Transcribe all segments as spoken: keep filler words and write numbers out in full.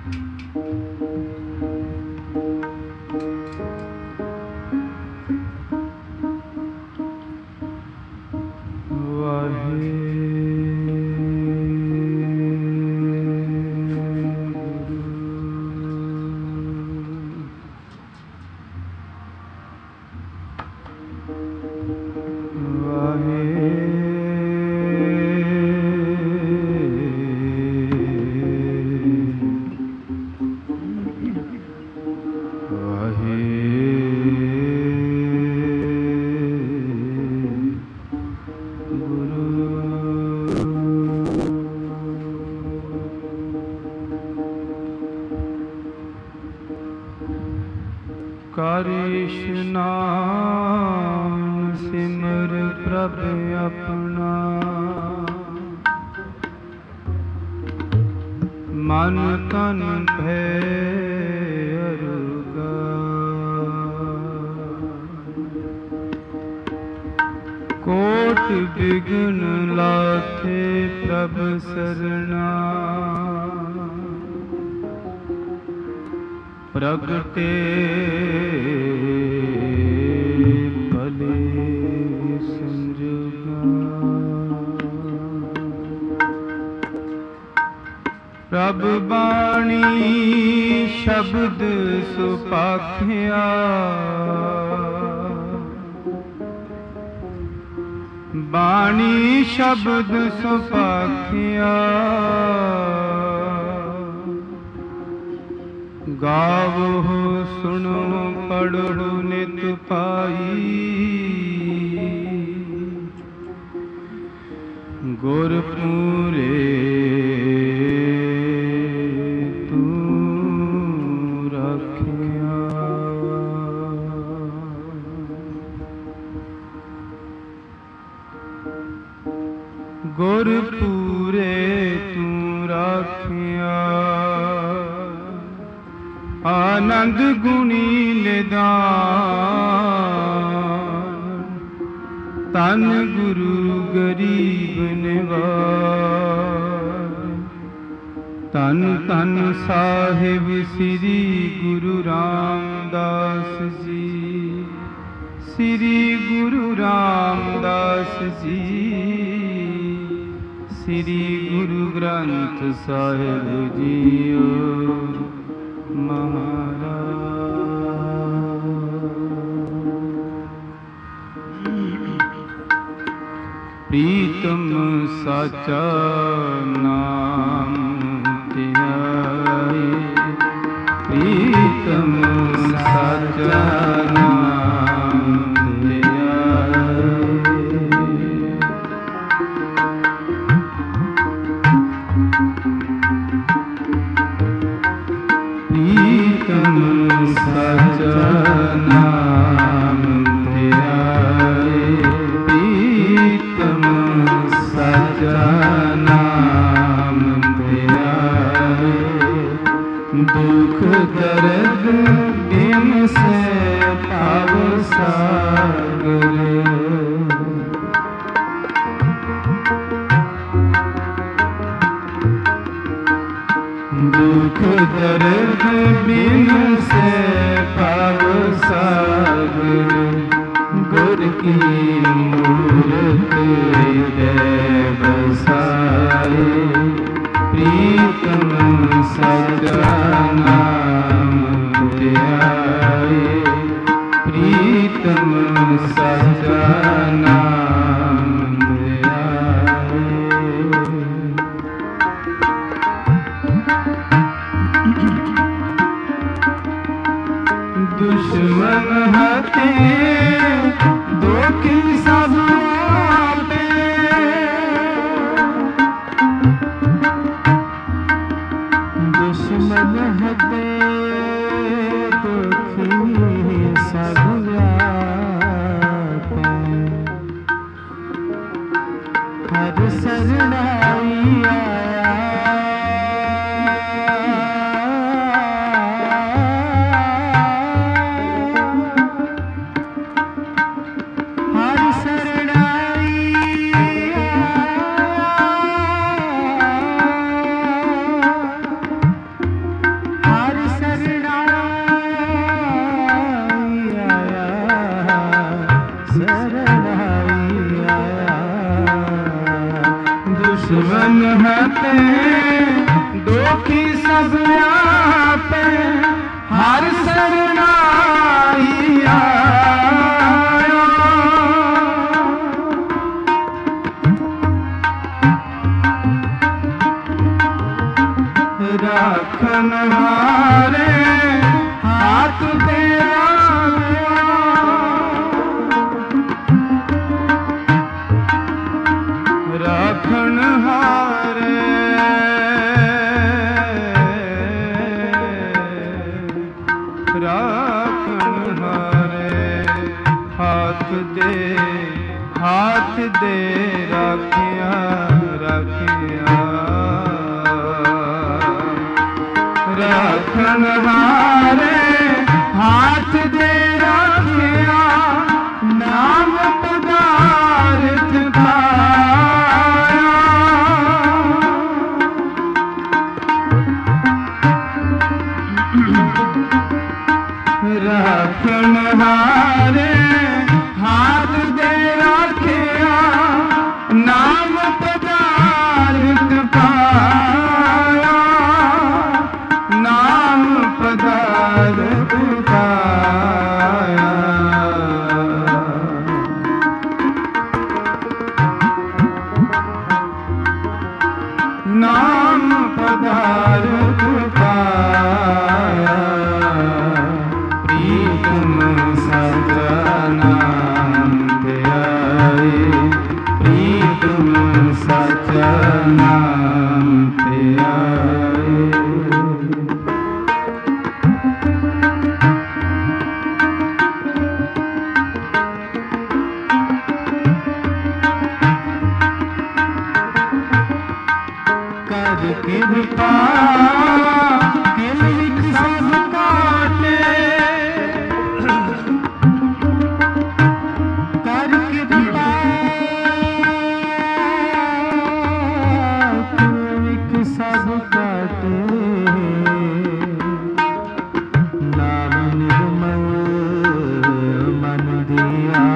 ਕਰ ਇਸ਼ਨਾਨ ਸਿਮਰ ਪ੍ਰਭ ਆਪਣਾ, ਮਨ ਤਨ ਭੈ ਅਰੁਗਾ। ਕੋਟ ਬਿਗਨ ਲਾਥੇ ਪ੍ਰਭ ਸਰਣਾ, ਪ੍ਰਗਟੇ ਭਲੇ ਸੰਜੋਗਾ। ਪ੍ਰਭ ਬਾਣੀ ਸ਼ਬਦ ਸੁਪਾਖਿਆ, ਬਾਣੀ ਸ਼ਬਦ ਸੁਪਾਖਿਆ। ਗਾਵੋ ਸੁਣੋ ਪੜ੍ਹੋ ਨਿਤ ਪਾਈ, ਗੁਰ ਪੂਰੇ ਤੂੰ ਰੱਖਿਆ। ਗੁਰ ਪੂਰੇ ਤੂੰ ਰੱਖਿਆ। ਆਨੰਦ ਗੁਣੀ ਨਿਦਾਨ, ਧੰਨ ਗੁਰੂ ਗਰੀਬ ਨਿਵਾਜ। ਧੰਨ ਧੰਨ ਸਾਹਿਬ ਸ੍ਰੀ ਗੁਰੂ ਰਾਮਦਾਸ ਜੀ, ਸ੍ਰੀ ਗੁਰੂ ਰਾਮਦਾਸ ਜੀ, ਸ੍ਰੀ ਗੁਰੂ ਗ੍ਰੰਥ ਸਾਹਿਬ ਜੀਓ ਮਹਾਰਾਜ। ਪ੍ਰੀਤਮ ਸਾਚਾ ਨਾਮ ਧਿਆਏ, ਪ੍ਰੀਤਮ ਸਾਚਾ ਨਾਮ ਧਿਆਏ। ਪ੍ਰੀਤਮ ਸਾਚਾ ਨਾਮ ਧਿਆਏ, ਪ੍ਰੀਤਮ ਸਾਚਾ ਨਾਮ ਧਿਆਏ। ਦੁਖ ਦਰਦ ਬਿਨ ਸੇ ਭਵ ਸਾਗਰ, ਦੁਖ ਦਰਦ ਬਿਨ ਸੇ ਭਵ ਸਾਗਰ। ਗੁਰ ਕੀ ਮੂਰਤ ਹਿਰਦੈ ਬਸਾਏ, ਪ੍ਰੀਤਮ ਸਾਚਾ ਨਾਮ ਧਿਆਏ, ਪ੍ਰੀਤਮ ਸਾਚਾ ਨਾਮ ਧਿਆਏ। ਦੁਸ਼ਮਨ ਹਤੇ ਦੁਖੀ ਸਭ ਆਪੇ, ਦੁਸ਼ਮਨ ਹਤੇ ਦੁਖੀ ਸਭ ਆਪੇ। ਹਰ ਸਰਣਾਈ ਆਇਆ, ਸਰਬ ਵਿਆਪੈ ਹਰ ਸਰਨਾਈ ਆਇਆ। ਰਾਖਣ ਹਾਰੇ ਹਾਥ ਤੇਰਾ ਰਾਖਣ ਹਾਰੇ ਰਾਖਣ ਹਾਰੇ ਹਾਥ ਦੇ ਹਾਥ ਦੇ ਰਾਖਿਆ ਰਾਖਿਆ ਰਾਖਣ ਹਾਰੇ ਹਾਥ ਦੇ ਰਾਖਿਆ ਨਾਮ ਪਦਾਰਥ ਪਾਇਆ। ਰਾਖਣ ਹਾਰੇ ਹਾਥ ਦੇ ਰਾਖਿਆ ਨਾਮ ਪਦਾਰਥ ਪਾਇਆ। ਨਾਮ ਪਦਾਰਥ ਪਾਇਆ। ਨਾਮ ਪਦਾਰਥ ਪਾਇਆ। ਪ੍ਰੀਤਮ ਸਚਾ ਨਾਮ ਧਿਆਏ ਪ੍ਰੀਤਮ ਸਚਾ ਨਾਮ ਧਿਆਏ। ਕਰ ਕਿਰਪਾ ਕਿਲ ਵਿਖ ਸਭ ਕਾਟੇ ਕਰ ਕਿਰਪਾ ਕਿਲ ਵਿਖ ਸਭ ਕਾਟੇ। ਨਾਮ ਨਿਰਮਲ ਮਨ ਦਿਆ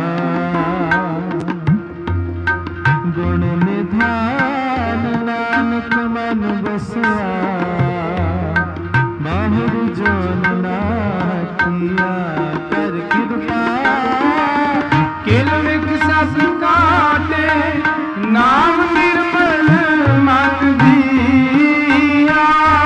ਗੁਣ ਨਿਧਾਨ ਨਾਨਕ ਮਨ ਬਸਿਆ। ਬਾਹਰ ਜੋਨ ਨਾਥੀਆ ਕਰ ਕਿਰਪਾ ਕਿਲ ਵਿਖ ਸਭ ਕਾਟੇ। ਨਾਮ ਨਿਰਮਲ ਮਨ ਦੀਆ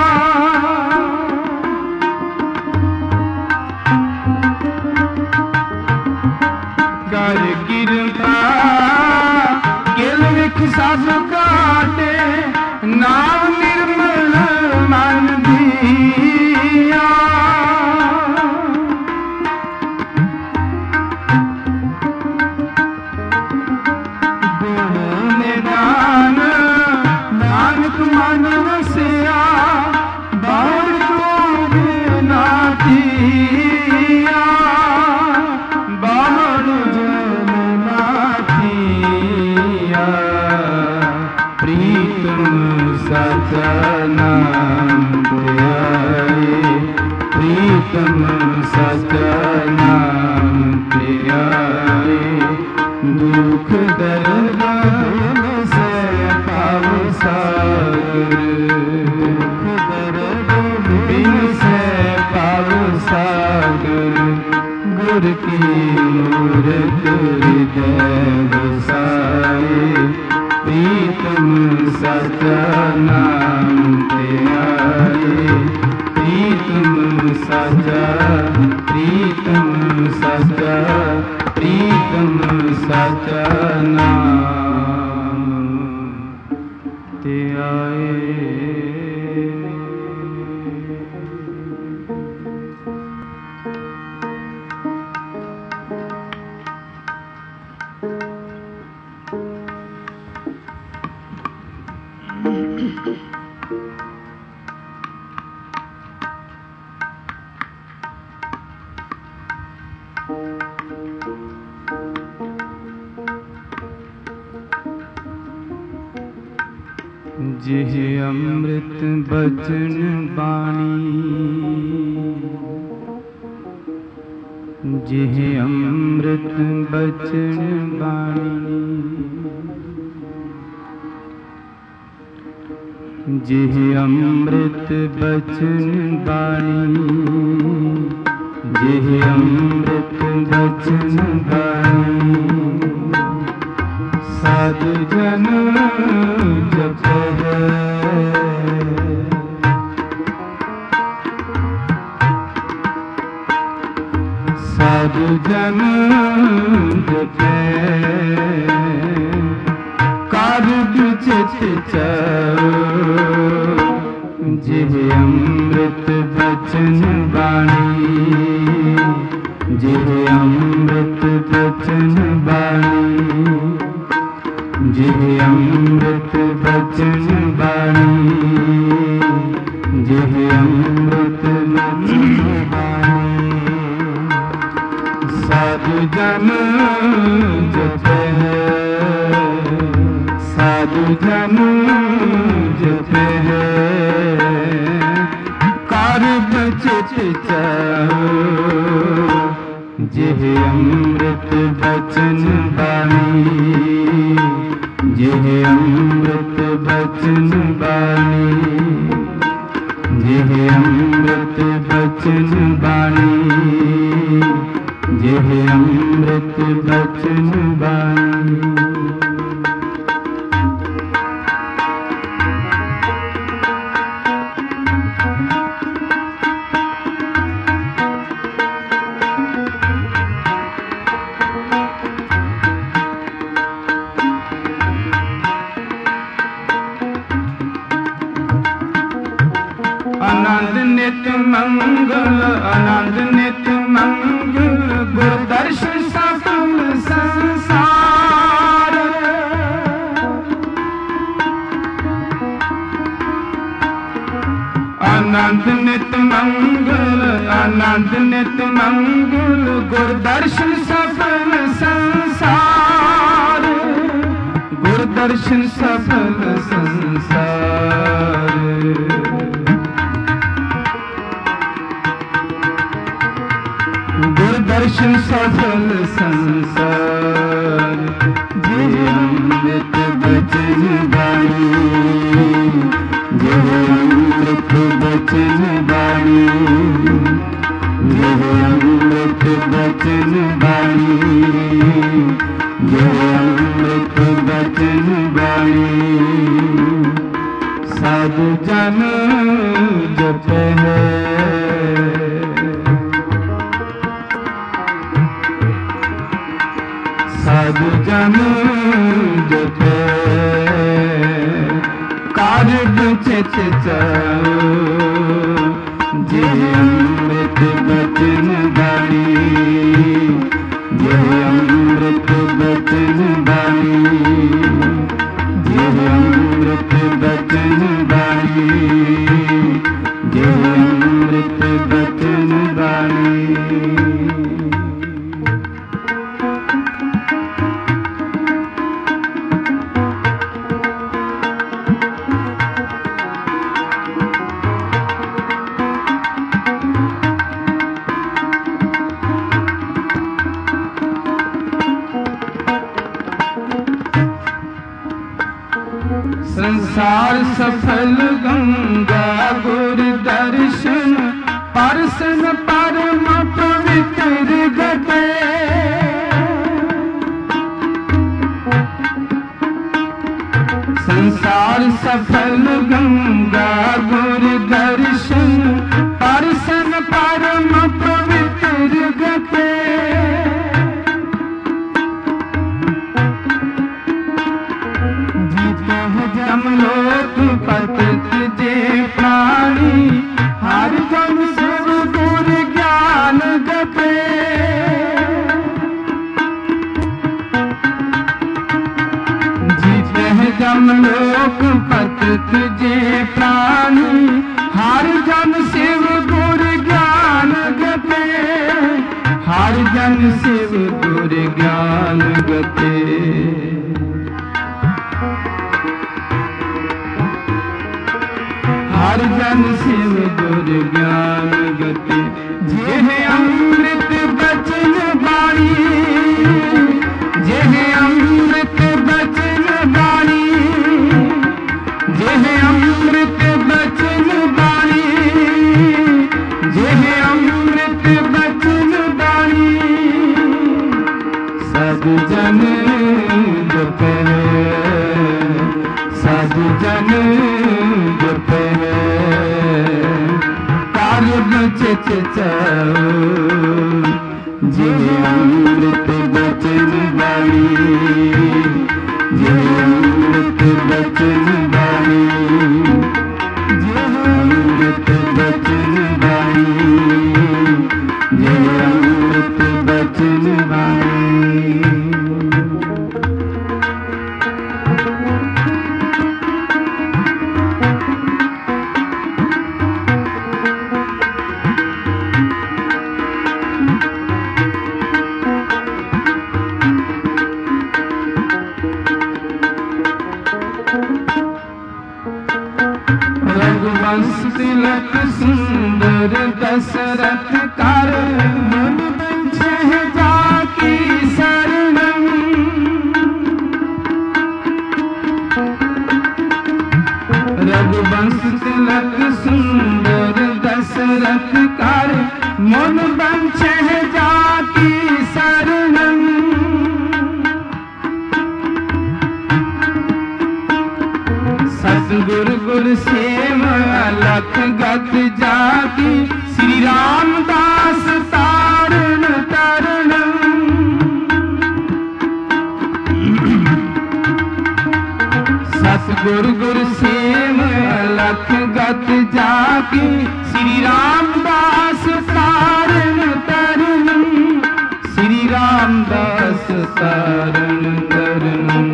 ਕਰ ਕਿਰਪਾ ਕਿਲ ਵਿਖ ਸਭ ਕਾਟੇ। ਨਾਮ ਨਿਰਮਲ ਮਨ ਦੀਆ ਗੁਣ ਨਿਧਾਨ ਨਾਨਕ ਮਨ ਵਸਿਆ। ਬਾਹਰ ਜੋਗ ਨਾਥੀਆ ਬਾਹਰ ਜੋਗ ਨਾਥੀਆ। ਪ੍ਰੀਤਮ ਸਚਾ ਨਾਮ ਧਿਆਏ ਪ੍ਰੀਤਮ ਸਚਾ ਨਾਮ ਧਿਆਏ। ਦੁਖ ਦਰਦ ਬਿਨ ਸੇ ਪਾਵ ਸਾਗਰ ਦੁਖ ਦਰਦ ਬਿਨ ਸੇ ਪਾਵ ਸਾਗਰ। ਗੁਰ ਕੀ ਮੂਰਤ ਹਿਰਦੈ ਵਸਾਏ ਪ੍ਰੀਤਮ ਸਚਾ ਨਾਮ ਧਿਆਏ ਪ੍ਰੀਤਮ ਸਚਾ ਪ੍ਰੀਤਮ ਸਚਾ ਪ੍ਰੀਤਮ ਸਚਾ ਨਾਮ ਧਿਆਏ। ਜਿਹ ਅੰਮ੍ਰਿਤ ਬਚਨ ਬਾਣੀ ਜਿਹ ਅੰਮ੍ਰਿਤ ਬਚਨ ਬਾਣੀ जिह अमृत बचन बाणी, जिह अमृत बचन बाणी। साधु जन जप है, साधु जन जप कार्य चित चरो, जिह अमृत बचन बाणी, जिह अमृत बचन बाणी, जिह अमृत बचन बाणी, जिह अमृत बचन बाणी। साधु जन जप है, साधु जन जप है कार्य चित चरो, जिह अमृत बचन बाणी, जिह अमृत बचन बाणी, जिह अमृत बचन बाणी, जिह अमृत बचन बाणी। आनंद नित मंगल, आनंद नित मंगल, गुरु दर्शन सफल संसार। आनंद नित मंगल, आनंद नित मंगल, गुरु दर्शन सफल संसार, गुरु दर्शन सफल संसार। गुरु दर्शन सफल संसार, जिह अमृत बचन बाणी, जिह अमृत बचन बाणी, जिह अमृत बचन बाणी, जिह अमृत बचन बाणी। साधु जन जप है, साधु जन जप कार्य चित चरो, जिह अमृत बचन बाणी, जिह अमृत बचन बाणी, जिह अमृत बचन बाणी, जिह अमृत बचन बाणी। संसार सफल गंगा गुरु दर्शन, परसन परम पवित्र गते। संसार सफल गंगा गुरु दर्शन, परसन परम पवित्र गते। जमलोक पतित जे प्राणी, हर जन शिव गुरु ज्ञान गते। जीते हैं जमलोक पतित जे प्राणी, हर जन शिव गुरु ज्ञान गते, हर जन शिव गुरु ज्ञान गते। हर जन शिव गुरु ज्ञान गति, जिह अमृत बचन बाणी, जिह अमृत बचन बाणी, जिह अमृत बचत चाओ जे अमृत बचन बाणी जे अमृत बचन बाणी जे अमृत बचन बाणी जे अमृत बचन बाणी। रघुवंश तिलक सुंदर दशरथ कर मन बंछह जाकी शरणम। रघुवंश तिलक सुंदर दशरथ कर मन बंछह जाकी शरणम। सतगुरु गुरु सेव अलख गत जाकी श्री रामदास तारण तरणम। सतगुरु गुरु सेव अलख गत जाकी श्री रामदास तारण तरणम श्री रामदास तारण तरणम।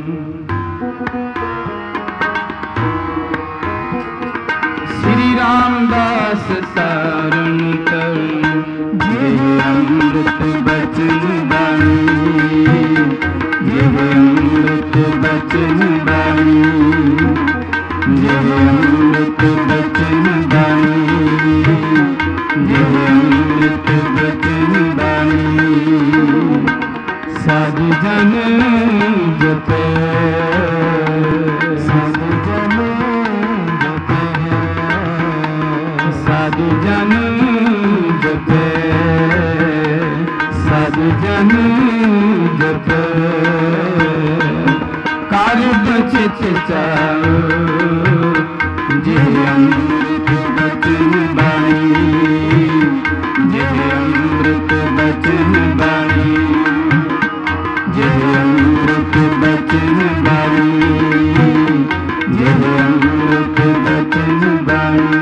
रामदास तारण तरण जे अमृत बचन बाणी जे अमृत बचन बाणी जे अमृत बचन बाणी जे अमृत बचन बाणी। साधु जन जपे साधु जन साधु जन जपे साधु जन जपे कार्य बचत चाओ जे अमृत बचन बाणी जे अमृत बचन बाणी जे अमृत बचन बाणी जे अमृत बचन बाणी।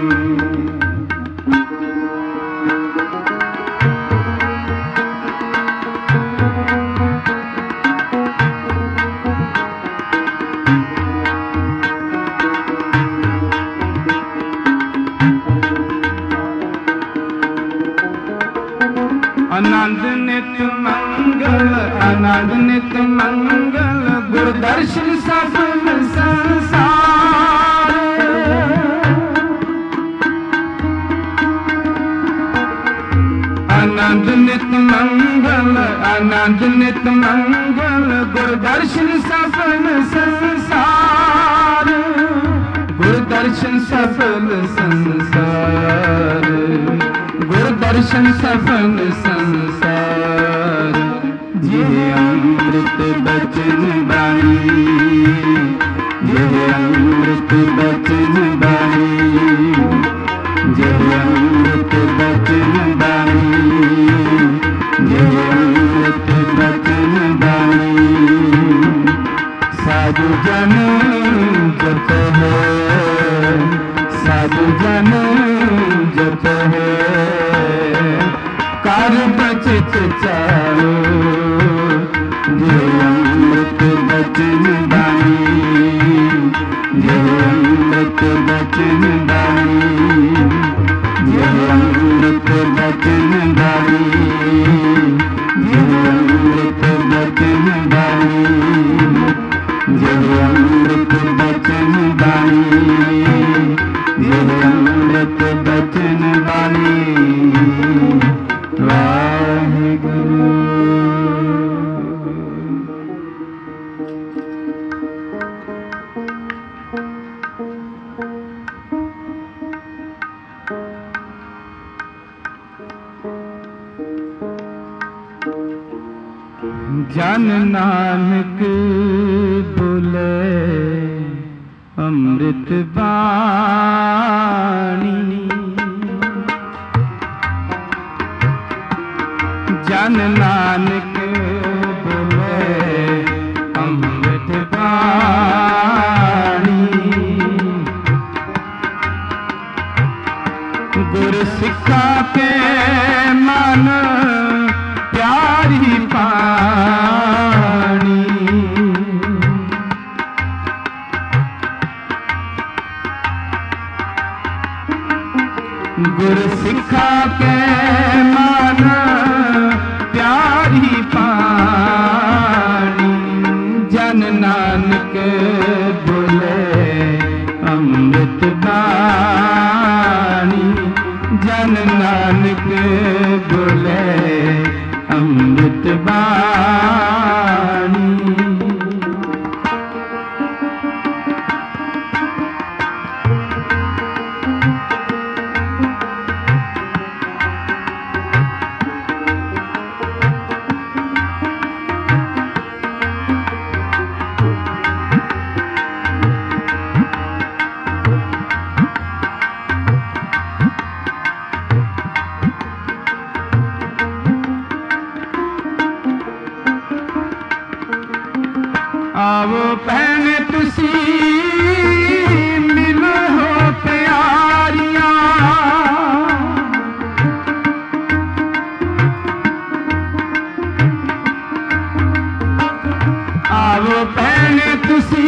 आनंद नित मंगल आनंद नित मंगल गुरदर्शन सफल संसार। आनंद नित मंगल आनंद नित मंगल गुरदर्शन सफल संसार गुरदर्शन सफल संसार गुरदर्शन सफल संसार। जे अमृत बचन बाणी जे अमृत बचन बाणी जे अमृत बचन बाणी जे अमृत बचन बाणी। साधु जन जप है साधु जन जप है कार्य बचत चाओ जे अमृत बचन बाणी जे अमृत बचन बाणी जे अमृत बचन बाणी जे अमृत बचन बाणी जे अमृत बचन बाणी जे अमृत बचन बाणी। वाहिगुरु। जन नानक बोले अमृत बाणी जन नानक बोले अमृत बाणी। गुर सिखा के मन प्यारी पानी। गुर सिखा के मन प्यारी पानी। जन नानक बोले अमृत बाणी। जन नानक बोले अमृत बाणी। आवो भैन तुसी मिलो हो प्यारियां। आवो भैन तुसी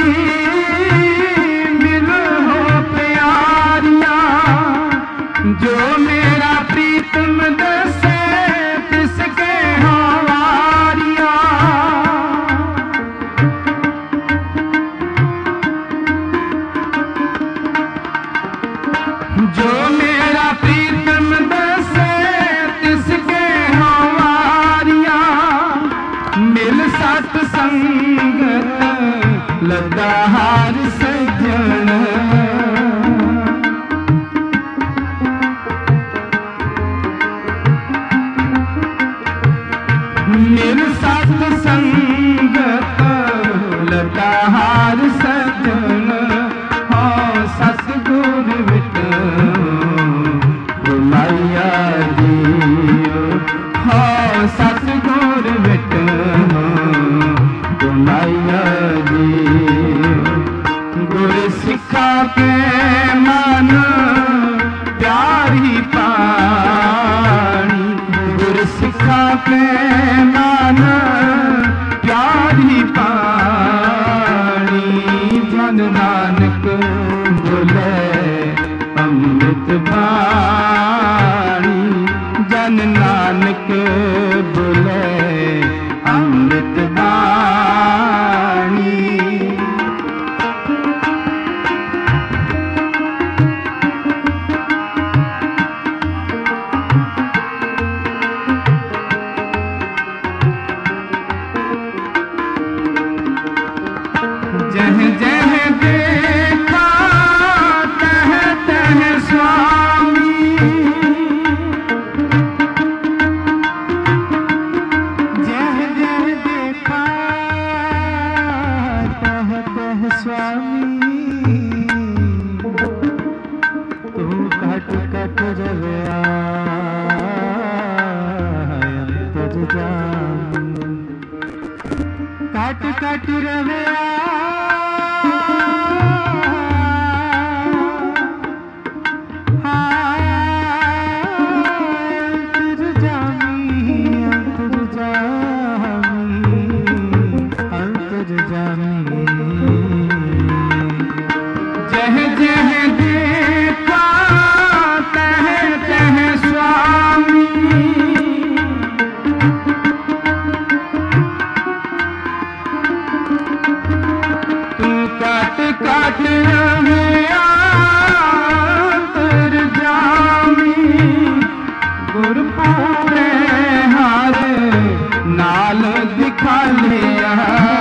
मिलो हो प्यारियां। जो मेरा प्रीतम दसे तिसके हवारियां। जो मेरा प्रीतम दसे तिसके हवारियां। मिल सत संगत लगा हार सज्जन। मिल सत संगत लगा हार सज्जन। हो सतगुर विट माया दियो। हो सतगुर विट माया दियो। गुर सिखा के मन प्यारी पानी। गुर सिखा के मन प्यारी पानी। जन नानक बोले अमृत बाणी। जन नानक बोले अमृत बाणी। जह जह देखा तह तह स्वामी। जह जह देखा तह तह स्वामी। तू कट कट रवया अंतर जामी। कट कट रवया जह जह देखा तह तह स्वामी। तू काट काट रवया अंतर जामी। गुर पूरे हार नाल दिखा लिया।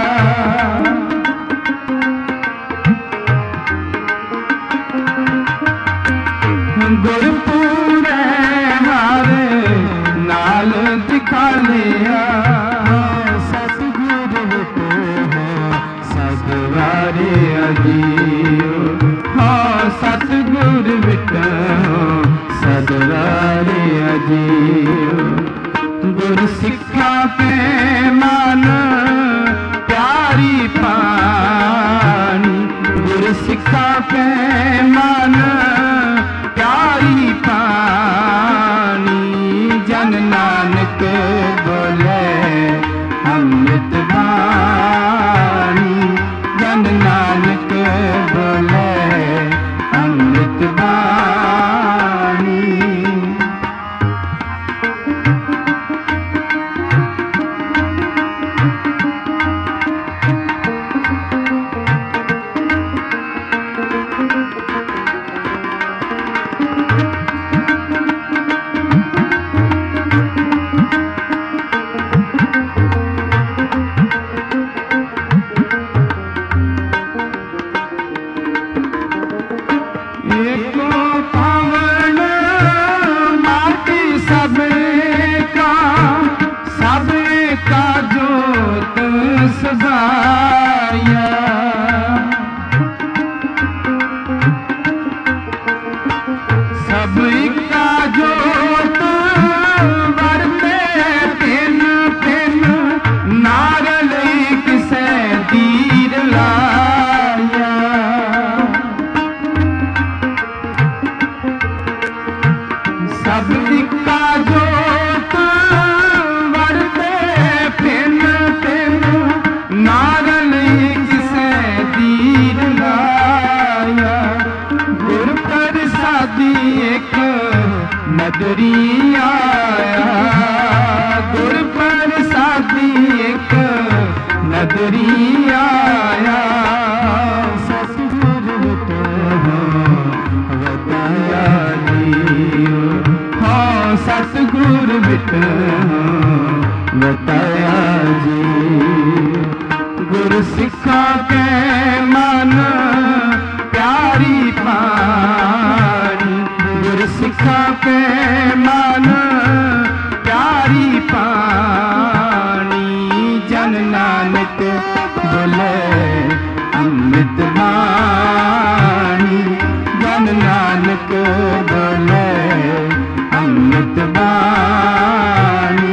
गुर पूरे हारे नाल दिखा लिया। सतगुर को है सदवारे अजियो। हाँ सतगुर बिटा सदवारे अजियो। गुर सिख के मान प्यारी पानी, गुर सिखा के मान प्यारी पानी। जन नानक बोले अमृत बानी, जन नानक बोले अमृत बानी। नदरी आया गुर प्रसादी एक नदरी आया। सतगुर बताया जियो, हाँ सतगुर बताया जी। गुर सिखा के मन प्यारी पानी, गुर सिखा के मन प्यारी पानी। जन नानक बोले अमृत बानी, जन नानक बोले अमृत बानी।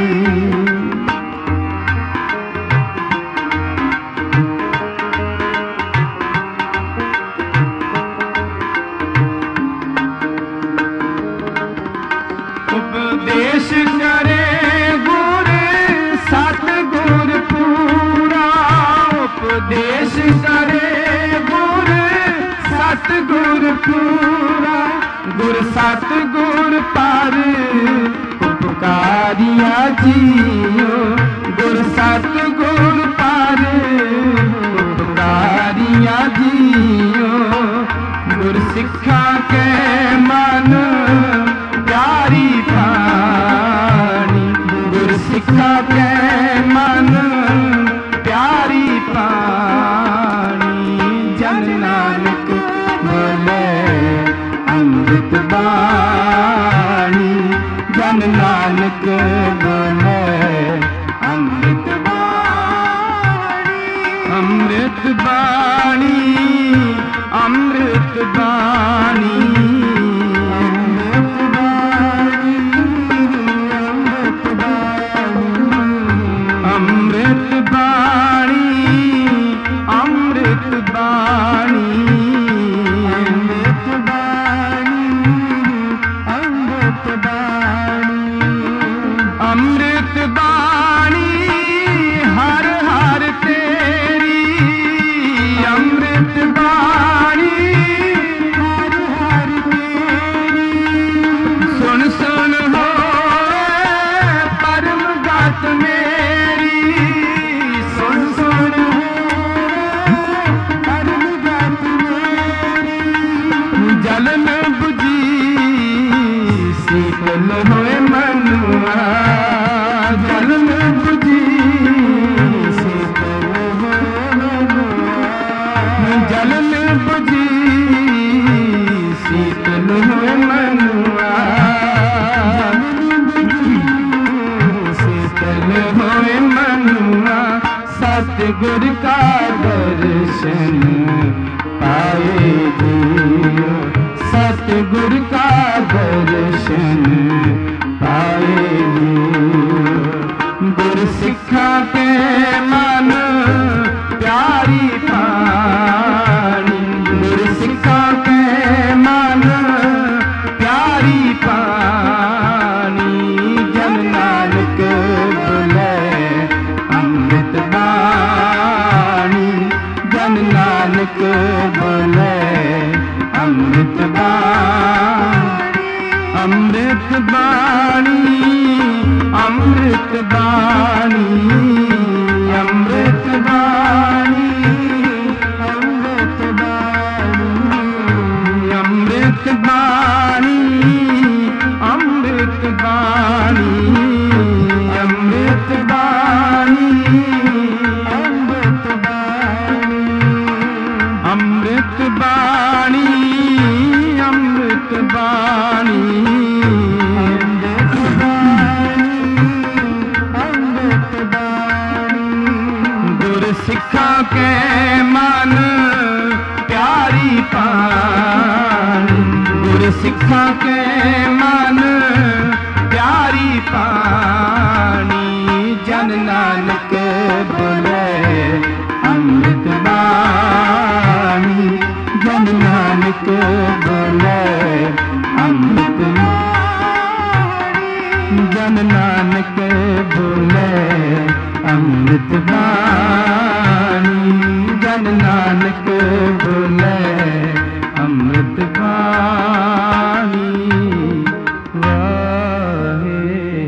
उपदेश करे गुर सतगुर पूरा, उपदेश करे गुर सतगुर पूरा। गुर सतगुर पर उपकारिया जियो, गुर सतगुर पर उपकारिया जियो। गुर सिखा के मन प्यारी पानी, गुर सिखा के मन प्यारी पानी। जन नानक बोले अमृत बानी, जन नानक बोले अमृत बानी। अमृत बानी, अमृत बानी, अमृत बाणी, अमृत बाणी, अमृत बाणी, अमृत बाणी। अमृत बाणी हर हर तेरी, अमृत बाणी हर हर तेरी। सुन सुन हो परम गात मेरी, सुन सुन परम गात मेरी। जल में बुझी शीतल होए मनुआ, जल में बुझी शीतल होए मनुआ। जल में बुझी शीतल होए मनुआ, शीतल होए मनुआ। सतगुर का दर्शन पाए जियो, सतगुर का दर्शन पाए जियो। गुर प्यारी पानी जन नानक बोले अमृत बाणी जन नानक बोले अमृत बाणी अमृत बाणी अमृत बाणी अमृत बाणी अमृत बाणी अमृत बाणी अमृत बाणी अमृत बाणी अमृत बाणी अमृत बाणी अमृत बाणी सिखा के मन प्यारी पानी गुर सिखा के मन प्यारी पानी जन नानक बोले अमृत बाणी जन नानक बोले अमृत जन नानक बोले अमृत बाणी जन नानक बोले अमृत बाणी वाहे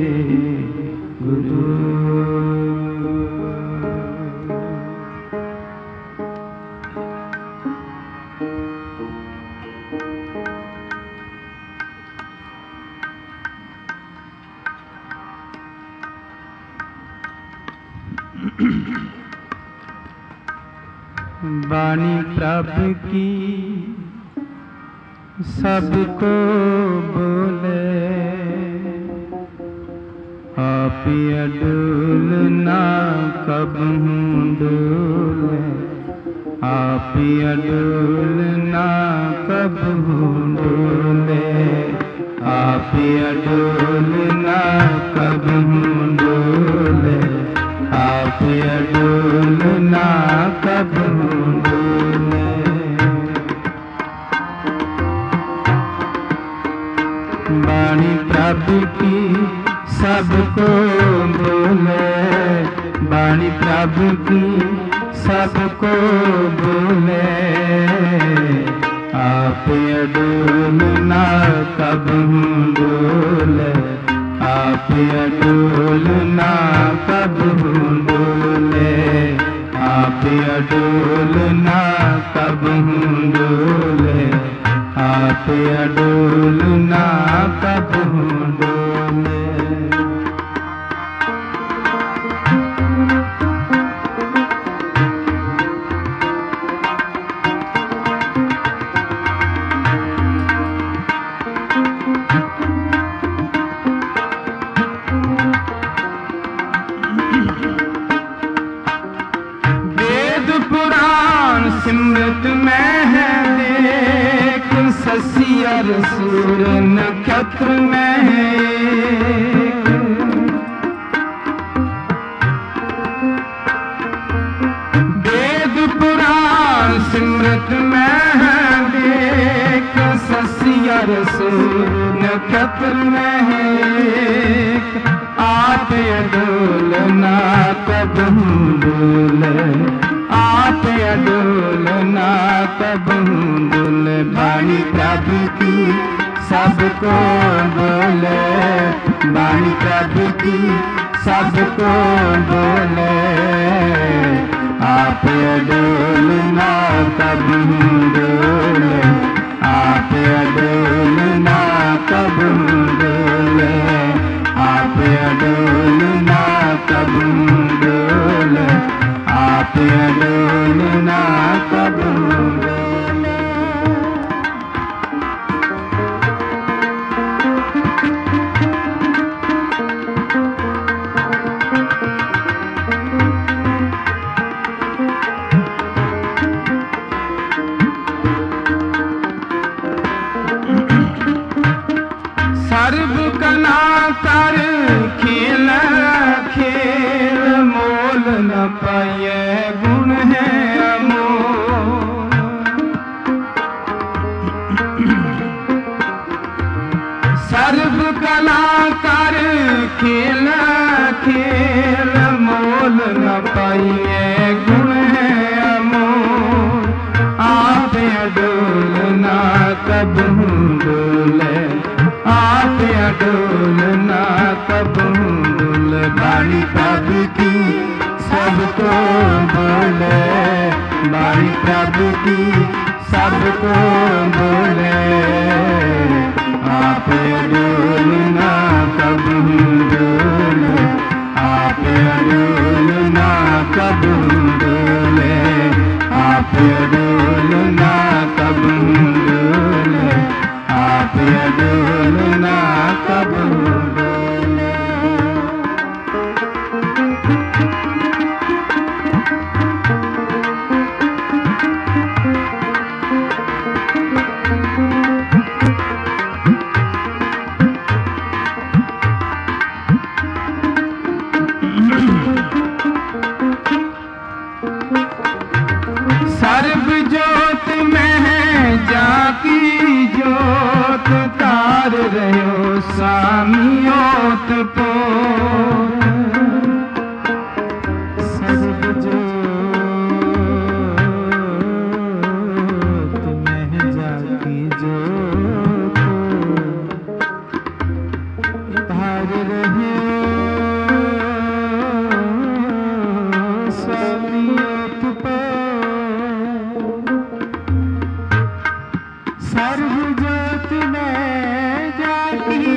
गुरु। बाणी प्रभु की सबको बोले आप अडूल ना कबहूँ डोले आप अडूल ना कबहूँ डोले आप अडूल ना कबहूँ डोले आप अडूल ना कबहूँ डोले। बाणी प्रभु की सबको बोले बाणी प्रभु की सबको बोले आप अडूल ना कबहूँ डोले आप अडूल ना कबहूँ डोले आप अडूल ना कबहूँ डोले आप अडूल ना कबहूँ डोले। सिमरत में है देख शशि और सूर्य नक्षत्र में है वेद पुराण सिमरत में है देख शशि और सूर्य नक्षत्र में है आप अडूल ना कबहूँ डोले आप अडूल ना कबहूँ डोले। बाणी प्रभु की सबको बोले बाणी प्रभु की सबको बोले आप अडूल ना कबहूँ डोले आप अडूल ना कबहूँ डोले आप अडूल ना कबहूँ डोले आप अडूल ना कबहूँ डोले। सर्व कना कर खेल खेल मोल न पाए गुण है अमोल सर्व कला कर खेल खेल मोल न पाइए गुण है अमोल। आप अडोल ना कब डोले, आप अडोल ना कब डोले। बाणी प्रभु की सबको बोले, बाणी प्रभु की सबको बोले। आप अडोल ना कब डोले, आप अडोल ना कब डोले, आप अडोल ना कब डोले, आप अडोल ना कब डोले। सर्व ज्योत में है जाकी ज्योत, तार रहो सामियोत को। सर्व ज्योत में है जाकी ज्योत, तार रहे सामियोत को। सर्व ज्योत में जाती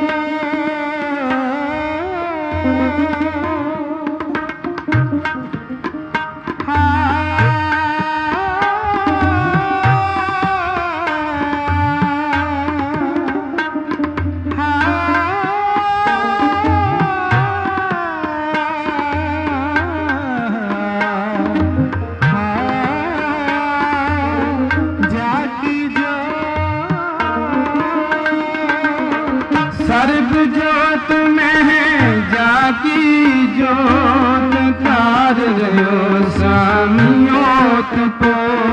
सर्व ज्योत में है जाकी ज्योत, तार रहो सामियोत को।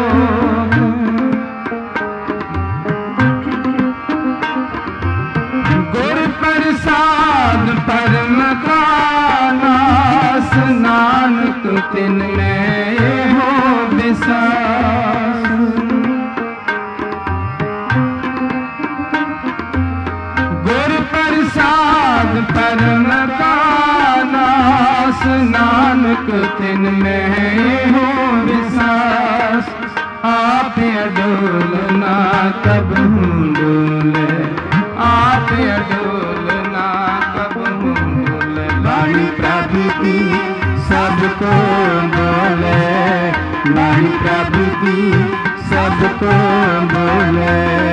गुर प्रसाद परम का नास, नानक तिन में हो विसास। प्रसाद परम का नास, नानक तिन में हो विसास। आप अडोल ना कब डोले, आप अडोल ना कब डोले। बाणी प्रभु की सबको बोले, बाणी प्रभु की सबको बोले।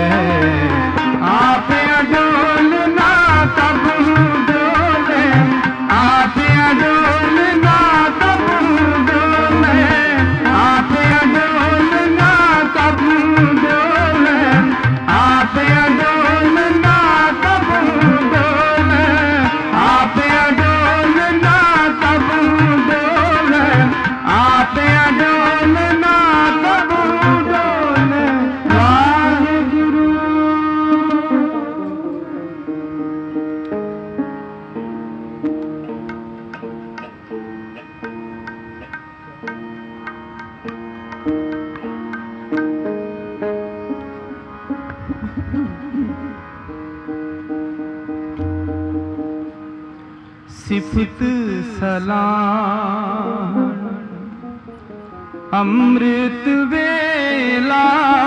आप अडोल ना कब डोले, आप अडोल ना कब डोले, आप अडोल ना कब डोले, आप अडोल ना कब डोले, आप अडोल ना कब डोले, आप अडोल ना कब डोले। वाहिगुरु सिफत सलाम अमृत वेला,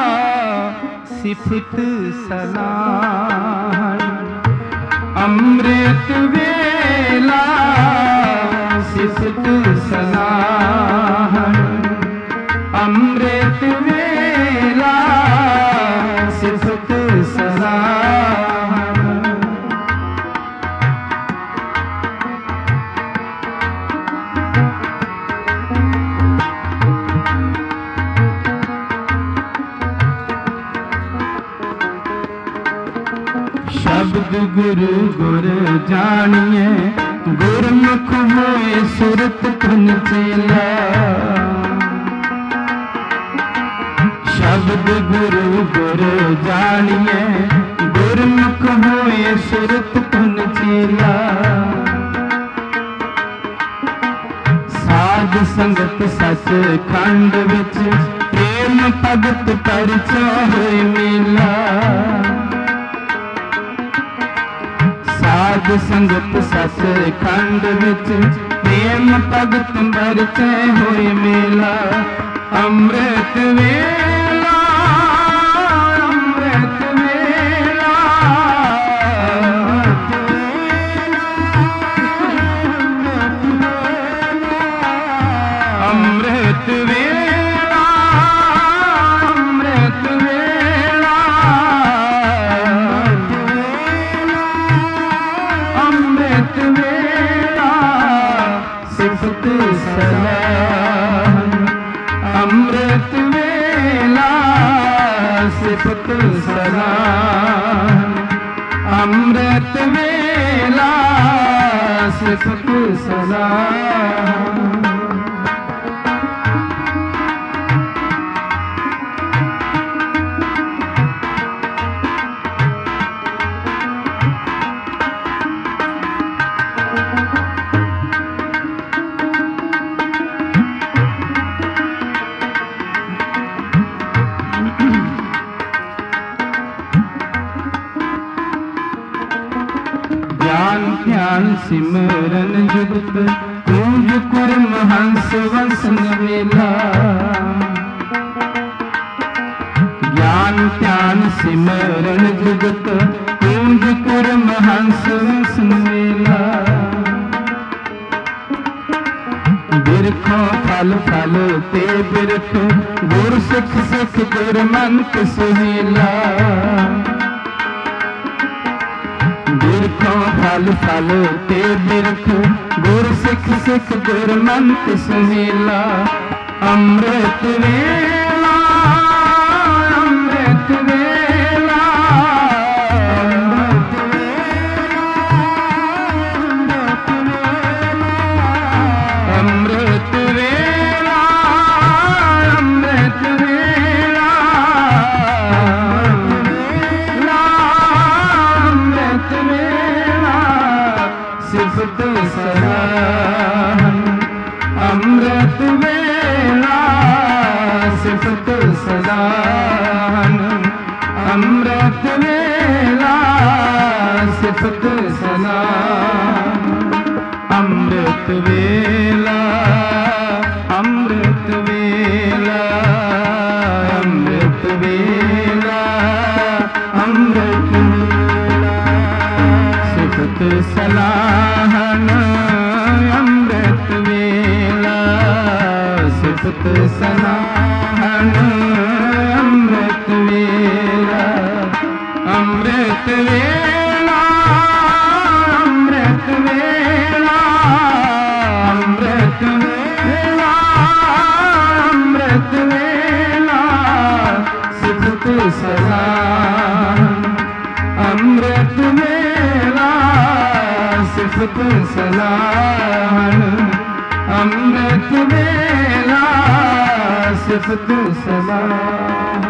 सिफत सलाम अमृत वेला, सिफत सलाम अमृत वेला, सिफत सलाम। शब्द गुरु गुर जानिए, गुरमुख होए सुरत धन चेला। शब्द गुरु गुर जानिए, गुरमुख होए सुरत धुन चीला साध संगत सच खंड विच प्रेम भगत परिचय होए मेला साध संगत सच खंड विच प्रेम भगत परिचय होए मेला अमृत वेला अमृत वेला अमृत वेला अमृत वेला अमृत वेला सिफत सलाम अमृत वेला सिफत सलाम अमृत वेला सिफत सलाम ज्ञान ध्यान सिमरन जुगत कूंज कुर्म हंस वसन वेला ज्ञान ध्यान सिमरन जुगत कूंज कुर्म हंस वसन वेला बिरखों फल फल ते बिरख गुर सिख सिख गुरमंत सुहेला बिरखों फल फल ते बिरख गुर सिख सिख गुरमंत सुहेला अमृत वेला अमृत वेला अमृत वेला अमृत वेला अमृत वेला सिफत सलाम अमृत वेला सिफत सलाम अमृत वेला सिफत सलाम अमृत वेला अमृत वेला अमृत वेला अमृत वेला सिफत सलाहन अमृत वेला सिफत सलाहन अमृत वेला अमृत वेला अमृत वेला अमृत वेला अमृत वेला सिफत सलाम अमृत वेला सिफत सलाम अमृत वेला सिफत सलाम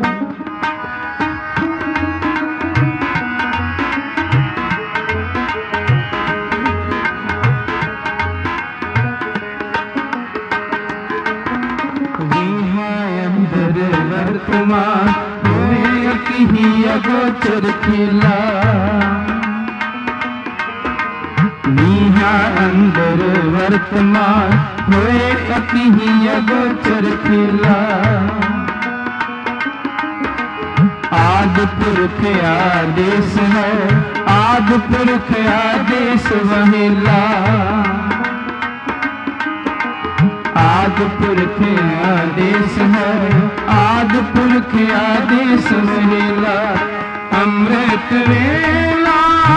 वर्तमान हुए कहीं अगोचर खिला नीहा अंदर वर्तमान हुए कहीं अगोचर खिला आदि पुरख आदेश है आदि पुरख आदेश वहीला आदि पुरख आदेश है आदि पुरख आदेश वहीला अमृत वेला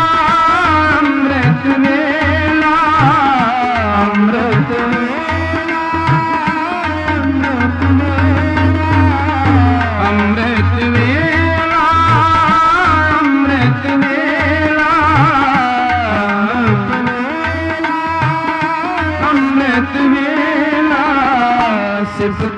अमृत वेला अमृत वेला अमृत वेला अमृत वेला अमृत वेला सिफत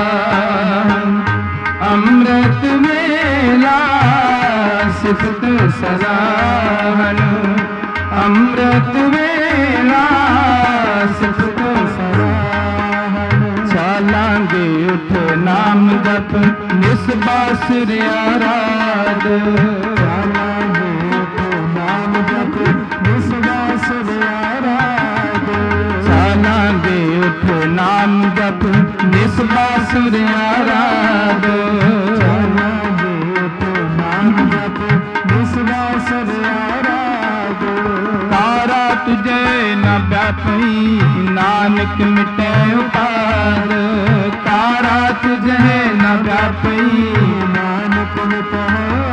सलाम अमृत वेला सिफत सराहन अमृत वेला सिफत सराहन चालांगे उठ नाम जप निस बासुर आराध चालांगे उठ नाम जप निस बासुर आराध चालांगे उठ नाम जप निस बासुर आराध चालांगे उठ नाम जप निस बासुर आराध तारा तुझे न व्यापी नानक मिटे उपाद तारा तुझे न व्यापी नानक मिटे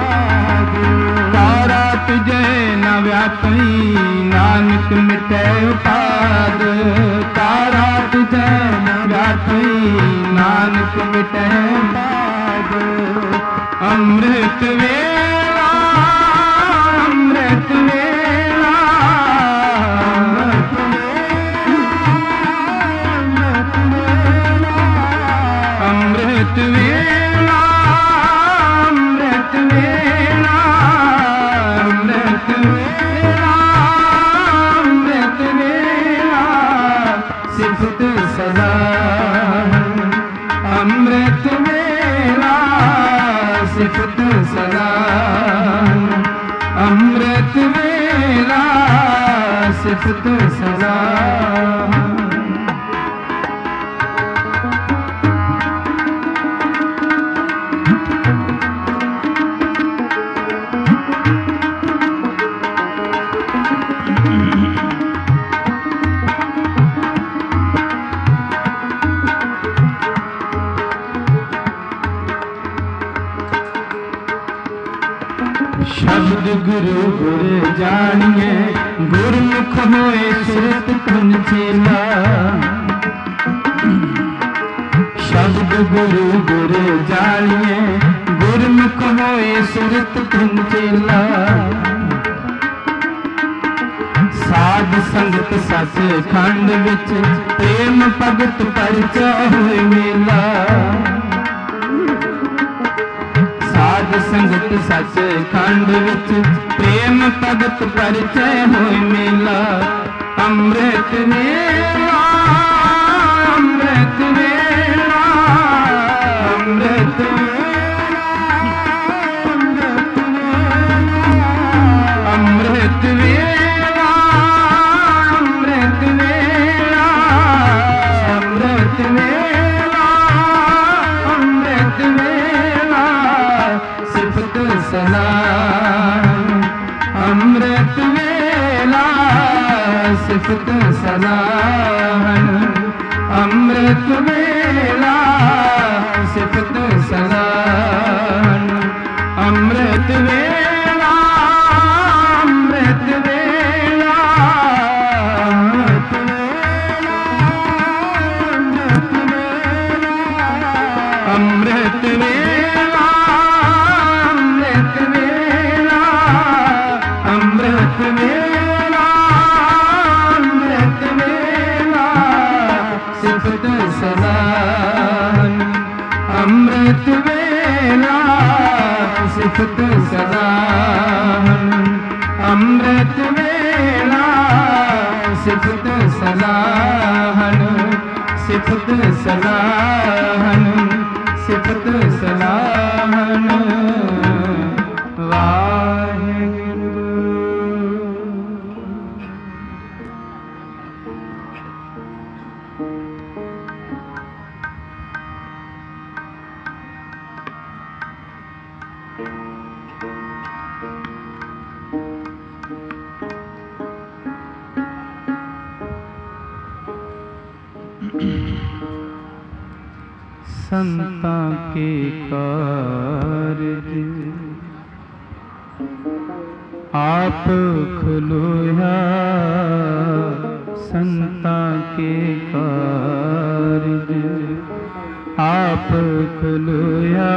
तारा तुझे न व्यापी नानक मिटे उपाद तारा तुझे न व्यापी नानक मिटे उपाद अमृत वेला अमृत वेला अमृत वेला अमृत वेला अमृत वेला अमृत वेला सिफत सराहन अमृत वेला सिफत सराहन अमृत वेला सिफत सराहन शब्द गुरु गुर जानिए गुरमुख होए सुरत कुन चेला शब्द गुरु गुर जानिए गुरमुख होए सुरत कुन चेला साध संगत सच खंड विच प्रेम भगत परिचा होए मेला साध संगत सच खंड विच प्रेम भगत परिचय होए मेला अमृत वेला अमृत वेला अमृत अमृत वेला अमृत वेला अमृत वेला अमृत वेला सिफत सलाम अमृत वेला सिफत सलाहन अमृत वेला सिफत सलाहन अमृत वेला अमृत वेला अमृत वेला अमृत वेला अमृत वेला अमृत वेला सिफत सलाहन अमृत वेला सिफत सलाहन अमृत वेला सिफत सलाहन सिफत सलाहन सिफत सलाहन वाहिगुरु। संता के कारज आप खुलोया संता के कारज आप खुलोया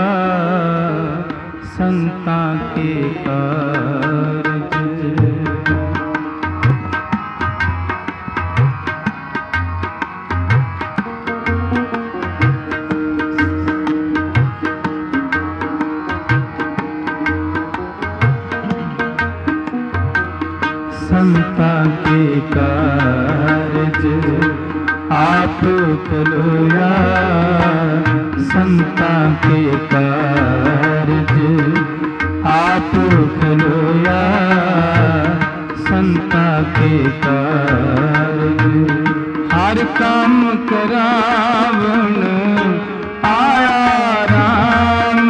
संता के कारज संता के कारज आप करोया, संता के कारज आप करोया, संता के कारज। हर काम करावण आया राम,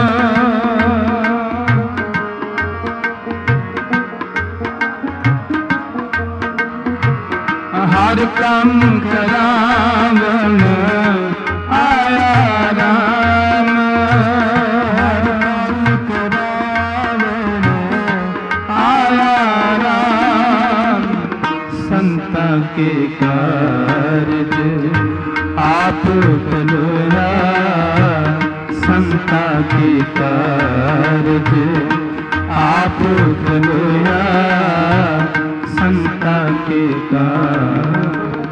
हर काम करावण आया राम, हर काम करावण आया राम। संता के कारज आप करोया, संता के कारज आप करोया, संता के कारज।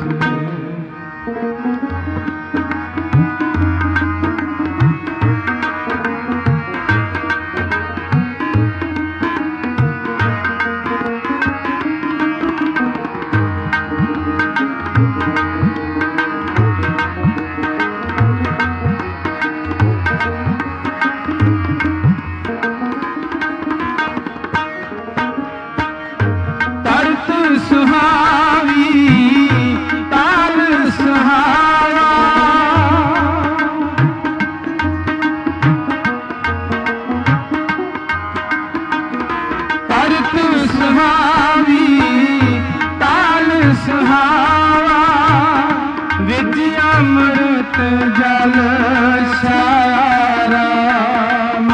सुहावी ताल सुहावा, तरत सुहावी ताल सुहावा, विद्या अमृत जल राम।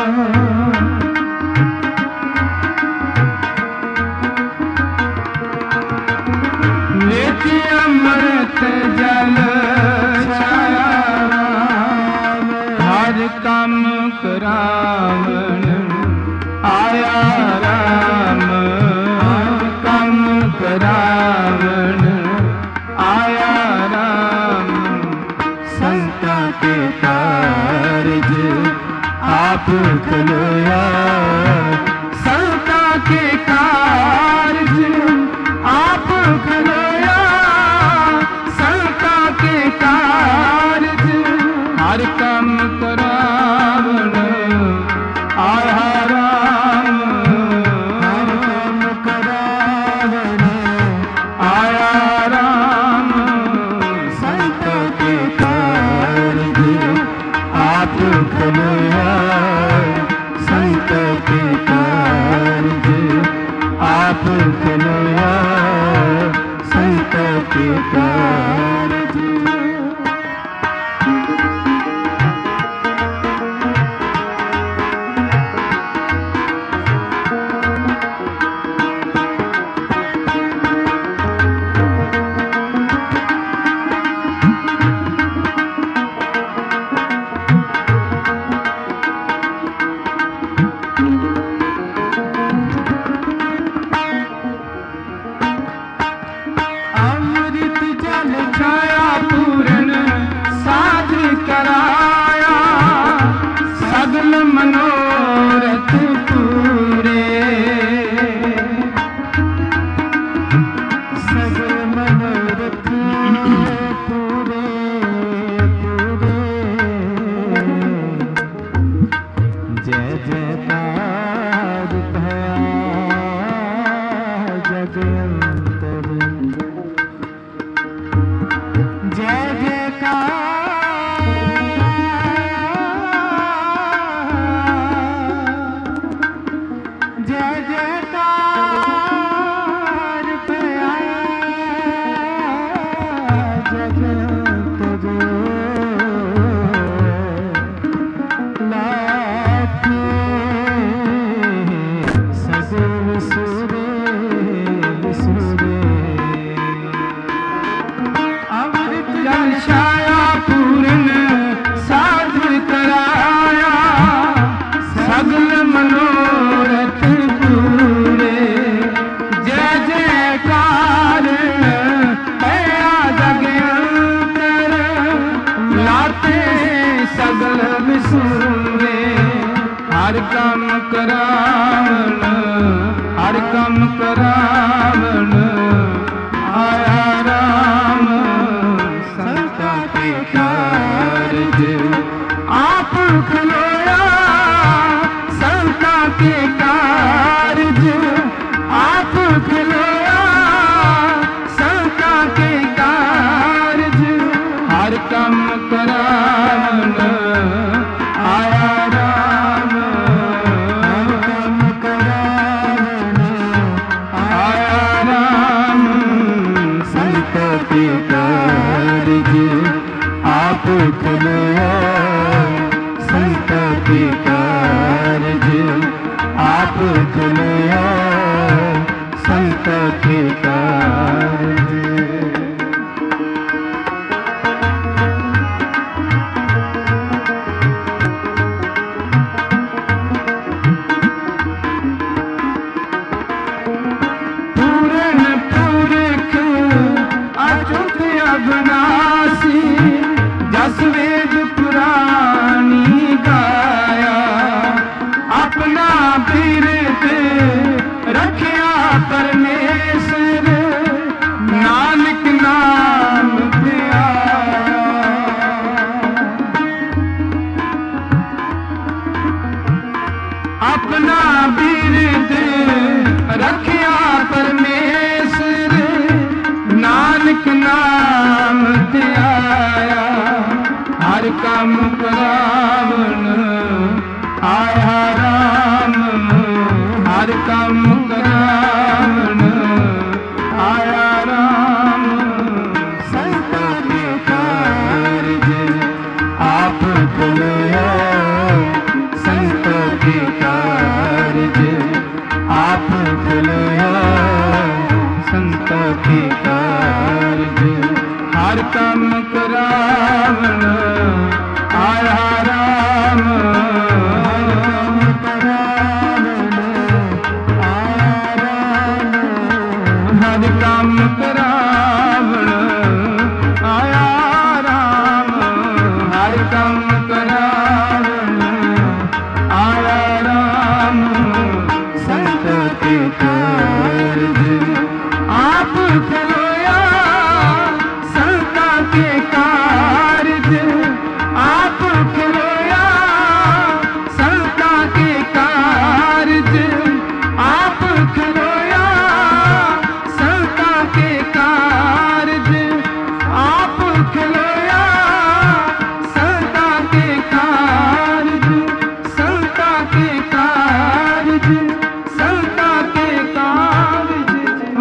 अमृत जल छाया राम, हर काम करावण आया राम, हर काम करावण आया राम। संता के कारज आप करोया, संता के कारज आप करोया, संता के कारज हर काम करावण आया राम, हर काम करावण आया राम। संता के कारज आप करोया, संता के कारज आप करोया, संता के कारज। अमृत जल छाया पूरन साध कराया, सगल मनोरथ पूरे, सगल मनोरथ पूरे पूरे। जय जयकार भया जगंतर, जय जयकार, जय जयकार भया जगत जो लाखे सगुन सुरे सुरे। अमृत जल छाया पूरन साध कराया, सगल मनोरथ पूरे। जय जयकार भया जगंतर, लाते सगल विसुरे। हर काम करावण हर काम करावन आया राम संता के कारज आप खलोया संता के कारज आप खलोया संता के कारज हर काम करावन आया राम काम करावन आया राम संत के कारज आप खलोया संत के कारज आप खलोया संत के कारज। अविनाशी जस वेद पुरानी गाया अपना बिरद रखिया परमेश्वर नानक नाम दिया अपना बिरद रखिया परमेश्वर नानक नाम त्याया हर काम करावन आया राम हर काम करावन आया राम संत के कारज आप खलोया संत के कारज आप खलोया संत के कारज हर काम करावन आया राम करावन आया राम हर काम करावन आया राम हर काम करावन आया राम संत के कारज आप खलोया संता के कारज आप खलोया संता के कारज आप खलोया संता के कारज आप खलोया संता के कारज संता के कारज संता के कारज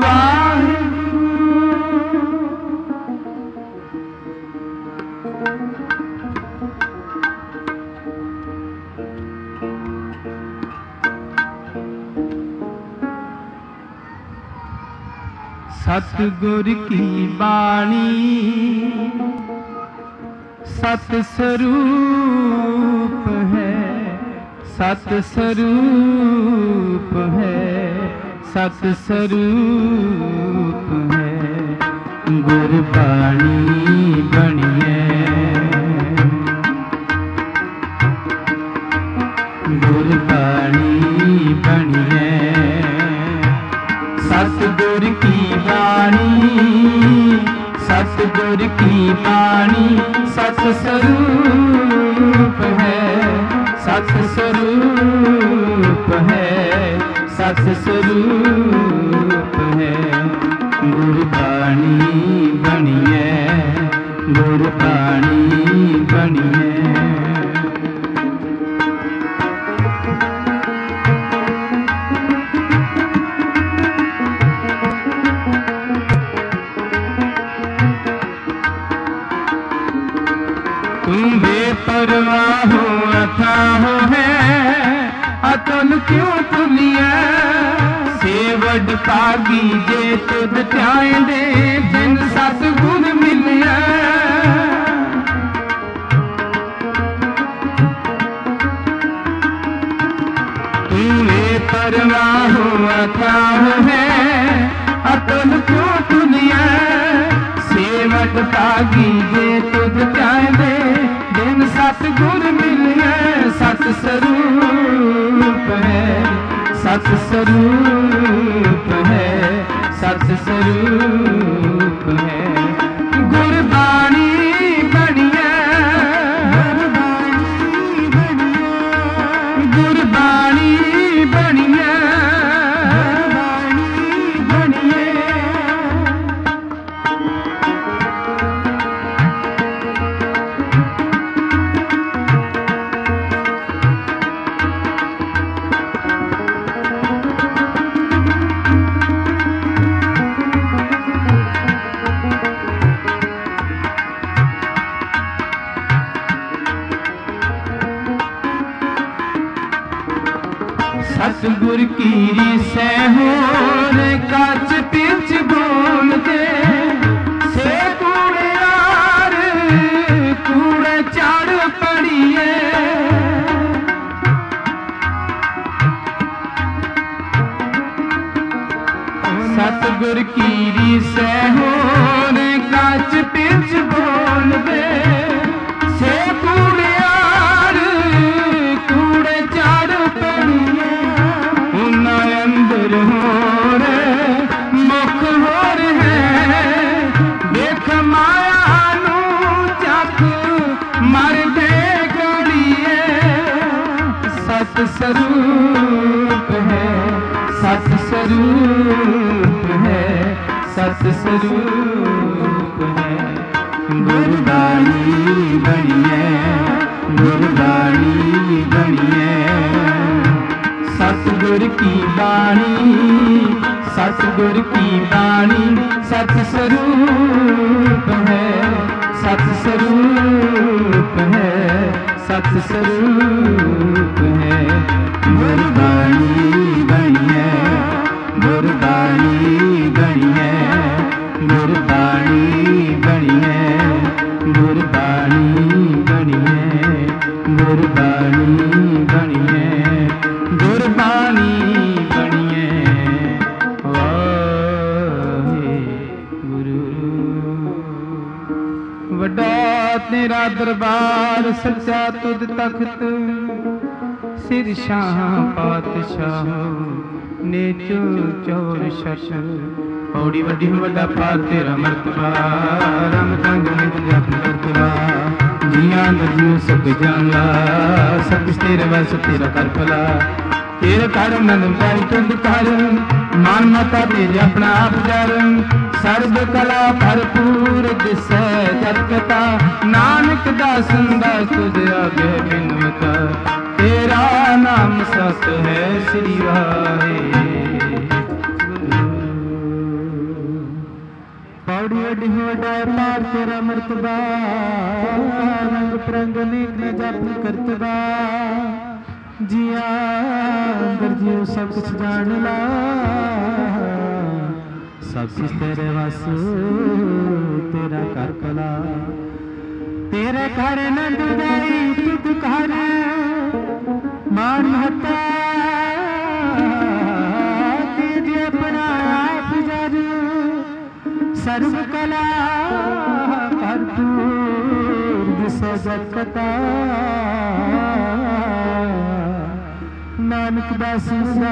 सतगुर की बाणी सत स्वरूप है सत स्वरूप है सत स्वरूप है गुरबाणी बनिए गुरबाणी बनिए सतगुर की बाणी सतगुर की बाणी सत स्वरूप है सत स्वरूप है सत स्वरूप है गुरबाणी बनिए गुरबाणी बनिए तुम्हें परवाह अथाह है अतुल क्यों तुलिया सेवड पागी जे तुद ध्याएंदे जिन सतगुर मिलिया तुम्हें परवाह अथाह है अतुल क्यों तुलिया सेवड पागी जे तुद ध्याएंदे जिन सतगुर मिलिया सत स्वरूप है सत स्वरूप सत स्वरूप है। गुरबाणी बनिए गुरबाणी बनिए सतगुर की सहोर काच पिच बोल दे से कूड़े यार कूड़े चढ़ पड़िए। सतगुर की सहोर काच पिच बोल दे से कूड़े यार कूड़े चढ़ पड़िए। अंदर हो रे मुख हो है देख माया नू चख मर दे गड़िए। सत स्वरूप है सत स्वरूप है सत स्वरूप है। गुरबाणी बनिए गुरबाणी बनिए। सतगुर की बाणी सतगुर की बाणी सत स्वरूप है सत स्वरूप है सत स्वरूप है। गुरबाणी बनिए गुरबाणी बनिए गुरबाणी बनिए गुरबाणी बनिए गुरबाणी बनिए गुरबाणी बनिए। वाहे गुरु वड्डा तेरा दरबार सच्चा तुद तख्त सिर शाह पातशाह नेचो चौर शश। पौड़ी वड्डी वड्डा पार तेरा मर्तबा रम तंग नित जप करतबा। जियां जीव सब जानला सब कुछ तेरे वस तेरा कर भला। तेरे कर मन पाई तुद कर मन मता तेज अपना आप जर। सर्ब कला भरपूर दिसै जत कथा नानक दासन दास तुझ आगे बिनवता। तेरा नाम सत है श्री वाहे। पौड़ी वड्डी वड्डा पार तेरा मर्तबा रंग प्रंग नेक न जप करतबा। जिया अंदर जीव सब कुछ जान ला सब कुछ तेरे वस तेरा कर कला। तेरे घर नंद गई तुद घर मान महता तेरे अपना आप जर। सर्व कला भरपूर दिसै जत कथा नानक दास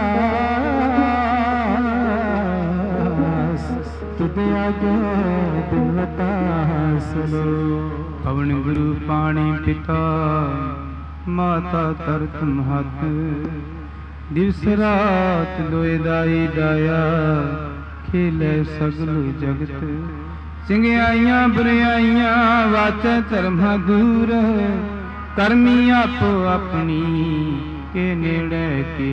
तुद आगे बिनवता सुनो। पवन गुरु पाणी पिता माता तरत महत। दिवस रात लोए दाई दाया खेले सगल जगत। चंगियाइयां बुराइयां वाचै धर्मा दूर। करमी आपो अपनी के नेड़े के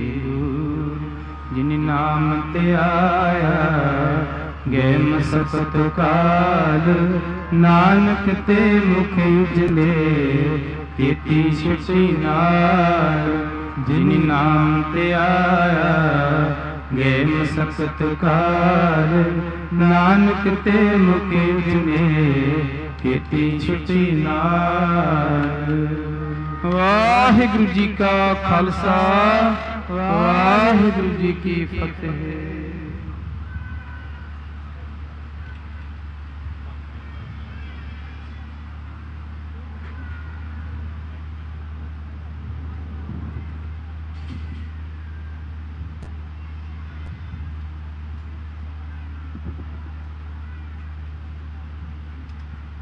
जिन नाम ते आया गै मसकत काल। नानक ते मुख उजले खेती छुटी नाल। जिन नाम ते आया गै मसकत काल। नानक ते मुख उजले खेती छुटी नाल। वाहिगुरु जी का खालसा वाहिगुरु जी की फतेह।